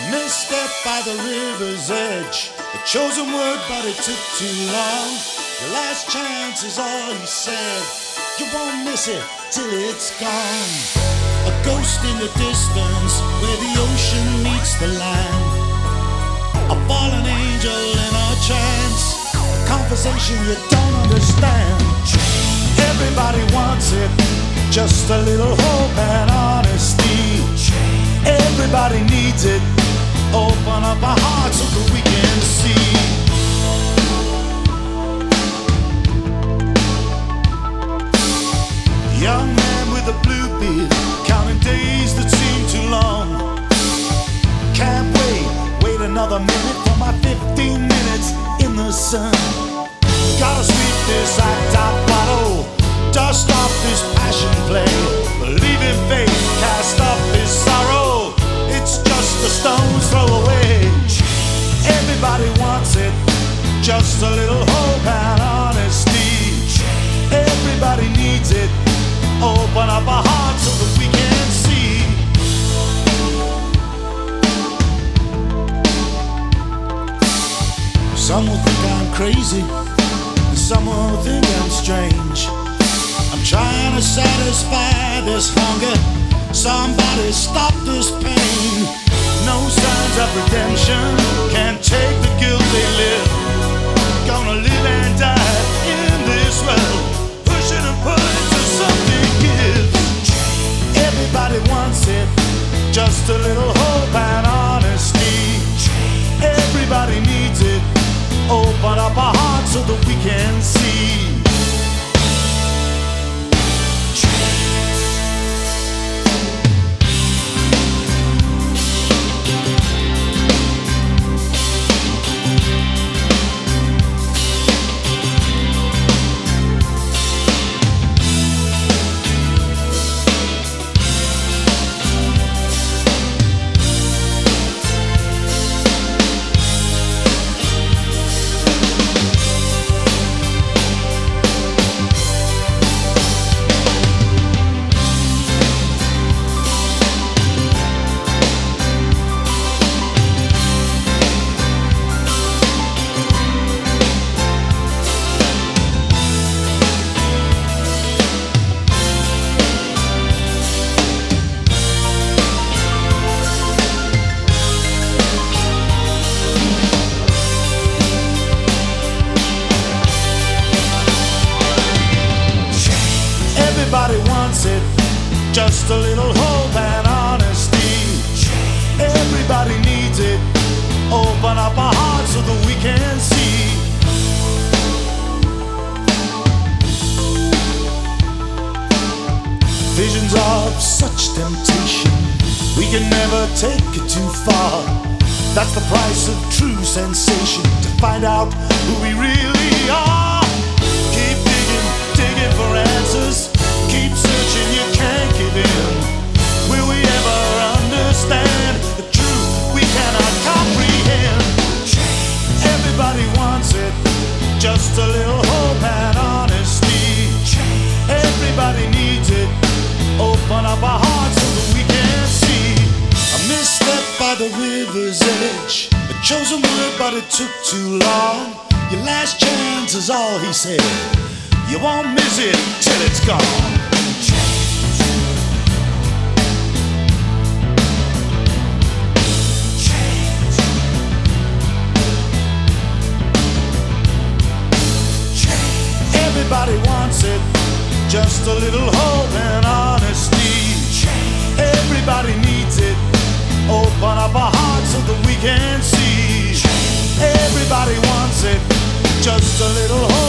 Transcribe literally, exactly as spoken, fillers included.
Misstep by the river's edge, a chosen word, but it took too long. Your last chance is all he said. You won't miss it till it's gone. A ghost in the distance, where the ocean meets the land. A fallen angel in a trance, a conversation you don't understand. Everybody wants it, just a little hope and honesty. Everybody needs it. Open up our hearts so that we can see. Young man with a blue beard, counting days that seem too long. Can't wait, wait another minute for my fifteen minutes in the sun. Gotta sweep this act out bottle, dust off this passion play. Believe in faith, cast off this sorrow. It's just a stone's throw away. Everybody wants it, just a little hope and honesty. Everybody needs it. Open up our hearts so that we can see. Some will think I'm crazy, and some will think I'm strange. I'm trying to satisfy this hunger. Somebody stop this pain. No signs of redemption, can't take the guilt they live. Gonna live and die in this world, pushing and pulling till something gives. Everybody wants it, just a little hope and honesty. Everybody needs it. Open up our hearts so that we can see. Everybody wants it, just a little hope and honesty. Everybody needs it. Open up our hearts so that we can see. Visions of such temptation, we can never take it too far. That's the price of true sensation, to find out who we really are. Keep digging, digging for answers. Keep searching, you can't give in. Will we ever understand the truth we cannot comprehend? Everybody wants it, just a little hope and honesty. Everybody needs it. Open up our hearts so that we can see. A misstep by the river's edge, a chosen word, but it took too long. Your last chance is all he said. You won't miss it till it's gone. Everybody wants it, just a little hope and honesty. Everybody needs it. Open up our hearts so that we can see. Everybody wants it, just a little hope.